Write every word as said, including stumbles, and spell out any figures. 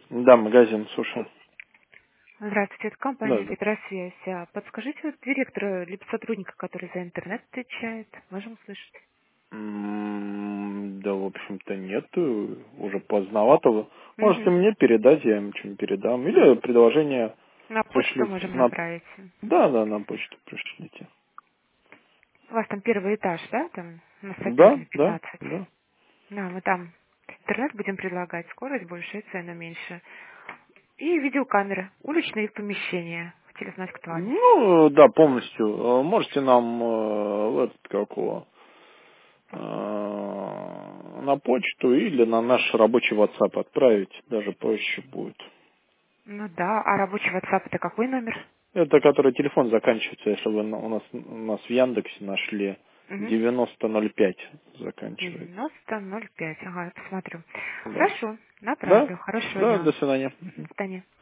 Да, магазин, слушай. Здравствуйте, это Да, компания да. Петросвязь. А подскажите вот директора, либо сотрудника, который за интернет отвечает, можем услышать? М, Да, в общем-то, нет. э, Уже поздновато. Вы можете Угу. мне передать, я им что-нибудь передам. Или предложение На почту пришлите. можем На... направить. Да, да, на почту пришлите. У вас там первый этаж, да, там на Да, Сапёрной да, пятнадцать? да. Да, мы там интернет будем предлагать, скорость больше, цена меньше. И видеокамеры, уличные помещения, хотели знать актуальность. Ну, да, полностью. Э, Можете нам э, в этот, как его, э, на почту или на наш рабочий WhatsApp отправить. Даже проще будет. Ну да, а рабочий WhatsApp это какой номер? Это который телефон заканчивается, если вы на- у нас, у нас в Яндексе нашли. Угу. девяносто ноль пять заканчивает. девяносто ноль пять. Ага, я посмотрю. Да. Хорошо, Да? направлю. Хорошего Да, дня до вам. свидания. До свидания.